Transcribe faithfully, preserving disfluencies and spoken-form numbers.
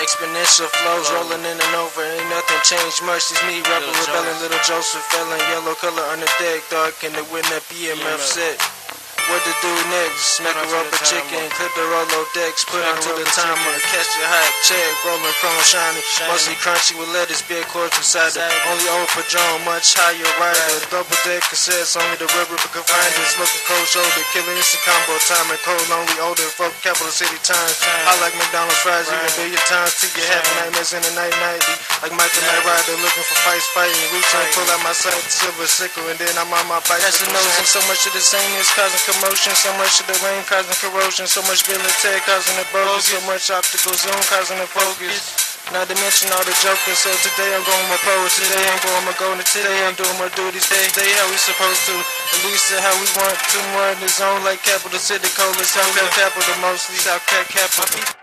exponential flows, rolling in and over, ain't nothing changed much. It's me, rebel, rebelling, little Joseph, felon, yellow color on the deck, dark in the wind, that B M F set. What to do next? Smack her up a chicken, clip the Rolodex, put onto the timer, catch the hot check, rolling chrome shiny, mostly crunchy with lettuce, beer cords beside it. Only old Padron, much higher rider, double deck cassettes, only the river can find it. Smoking cold shoulder, killing instant combo time, and cold lonely older folk, capital city time. I like McDonald's fries, even billion times till you have nightmares in the night nightly. Like Michael Knight Rider, looking for fights, fighting, reaching, pull out my sight, silver sickle, and then I'm on my bike. That's the nose, and so much of the same is causing commotion, so much of the rain causing corrosion, so much Bill and Ted causing the bogus, so much optical zoom causing the focus. Not to mention all the jokers, so today I'm going my pose, today I'm going my golden, today I'm doing my duties, today how we supposed to, at least how we want to run the zone like capital city, cola, South Capital mostly, South Capital.